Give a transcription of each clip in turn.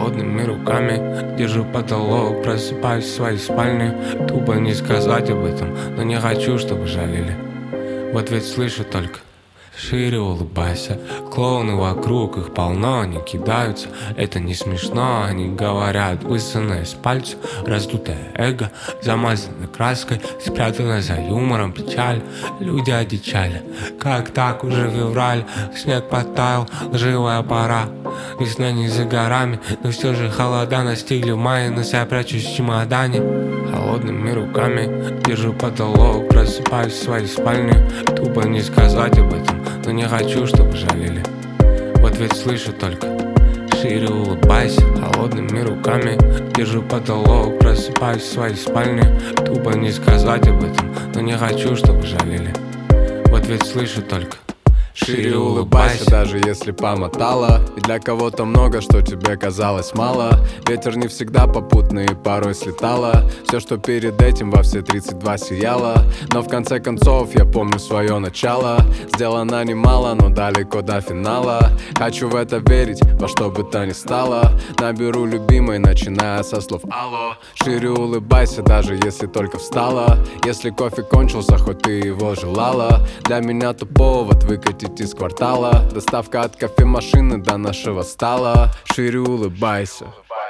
Холодными руками держу потолок, просыпаюсь в своей спальне. Тупо не сказать об этом, но не хочу, чтобы жалели. Вот ведь слышу только: шире улыбайся. Клоуны вокруг, их полно, они кидаются. Это не смешно, они говорят, высосанное с пальца. Раздутое эго, замазано краской, спрятано за юмором печаль. Люди одичали, как так уже февраль. Снег подтаял, лживая пора. Весна не за горами, но все же холода настигли в мае. Но я прячусь в чемодане. Холодными руками держу потолок, просыпаюсь в своей спальне. Тупо не сказать об этом, но не хочу, чтобы жалели. Вот ведь слышу только: шире улыбайся. Холодными руками держу потолок, просыпаюсь в своей спальне. Тупо не сказать об этом, но не хочу, чтобы жалели. Вот ведь слышу только: шире улыбайся. Даже если помотала, и для кого-то много, что тебе казалось мало. Ветер не всегда попутный, и порой слетало. Все, что перед этим во все 32 сияло. Но в конце концов я помню свое начало. Сделано немало, но далеко до финала. Хочу в это верить, во что бы то ни стало. Наберу любимой, начиная со слов алло. Шире улыбайся, даже если только встала. Если кофе кончился, хоть ты его желала. Для меня то повод выкатить из квартала. Доставка от кофемашины до нашего стола. Шире улыбайся.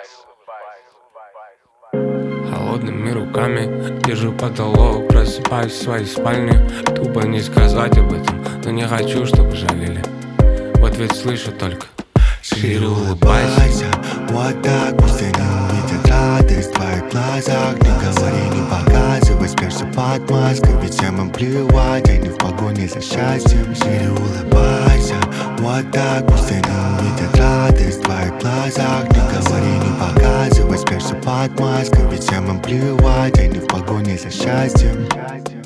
Холодными руками держу потолок, просыпаюсь в своей спальне. Тупо не сказать об этом, но не хочу, чтобы жалели. Вот ведь слышу только: шире улыбайся. Вот так пусть они увидят радость в твоих глазах. Не говори, не показывай, спрячься под маской. Ведь всем им плевать, они в погоне за счастьем. Шире улыбайся. Вот так пусть они увидят радость в твоих глазах. Не говори, не показывай, спрячься под маской. Ведь всем им плевать, они в погоне за счастьем.